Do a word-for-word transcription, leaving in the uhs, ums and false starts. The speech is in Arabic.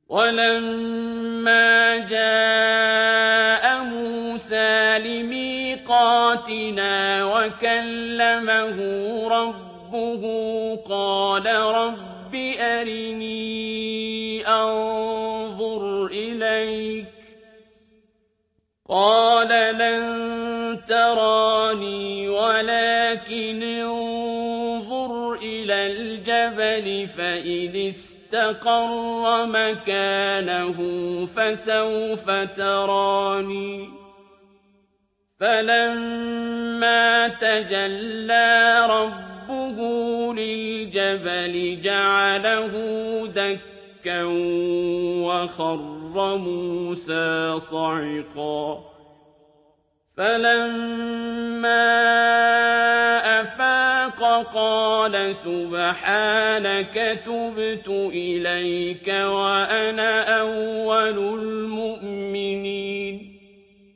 وَلَمَّا جَاءَ مُوسَىٰ لِمِيقَاتِنَا وَكَلَّمَهُ رَبُّهُ قَالَ رَبِّ أَرِنِي أَنظُرْ إِلَيْكَ ۚ قَالَ لَن تَرَانِي وَلَٰكِنِ انظُرْ إِلَى الْجَبَلِ فَإِنِ اسْتَقَرَّ مَكَانَهُ فَسَوْفَ تَرَانِي ۚ فَلَمَّا تَجَلَّىٰ رَبُّهُ لِلْجَبَلِ جَعَلَهُ دَكًّا وَخَرَّ مُوسَىٰ صَعِقًا ۚ فَلَمَّا أَفَاقَ قَالَ سُبْحَانَكَ تُبْتُ إِلَيْكَ وَأَنَا أَوَّلُ